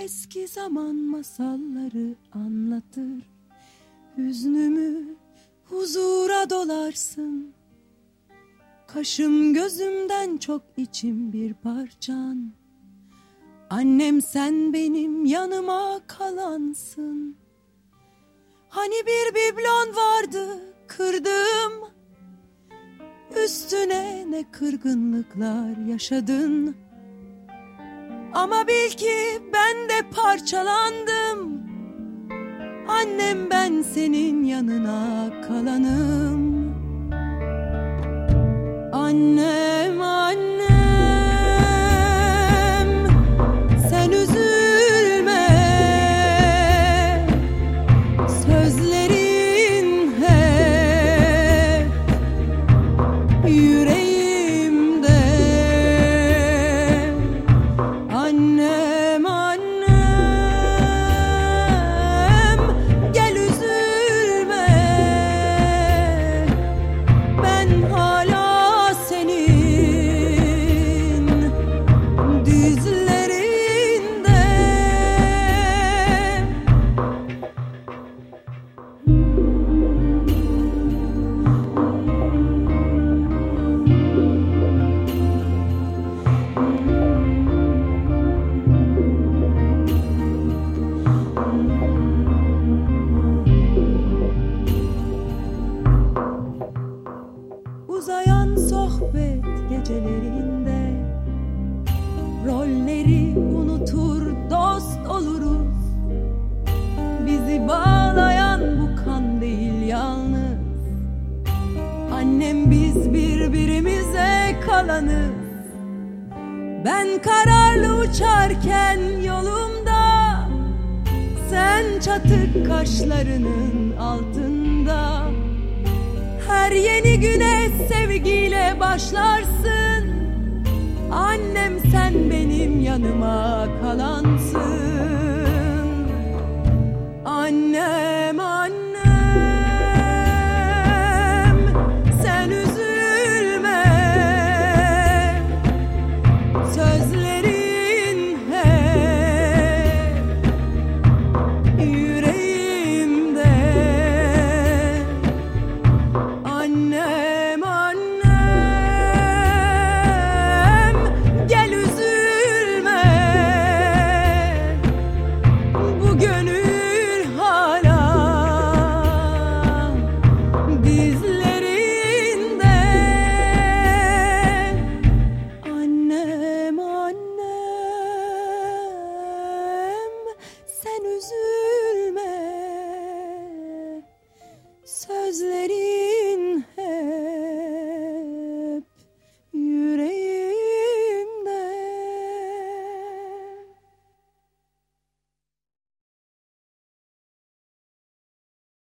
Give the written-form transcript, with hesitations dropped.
eski zaman masalları anlatır. Hüznümü huzura dolarsın. Kaşım gözümden çok içim bir parçan. Annem sen benim yanıma kalansın. Hani bir biblon vardı kırdım. Üstüne ne kırgınlıklar yaşadın. Ama bil ki ben de parçalandım. Annem ben senin yanına kalanım. Annem, annem, sen üzülme. Sözlerin hep yüreğimde. Annem, annem, gel üzülme. Ben hala dizlerinde. Uzayan sohbet gecelerinde rolleri unutur dost oluruz. Bizi bağlayan bu kan değil yalnız. Annem biz birbirimize kalanız. Ben kararlı uçarken yolumda, sen çatık kaşlarının altında. Her yeni güne sevgiyle başlarsın. Annem sen benim yanıma kalansın. Annem, annem, sen üzülme. Sözlerin hep yüreğimde. Annem, annem, gel üzülme. Bu gönül hala dizlerinde. Annem, annem, sen üzülme. Sözleri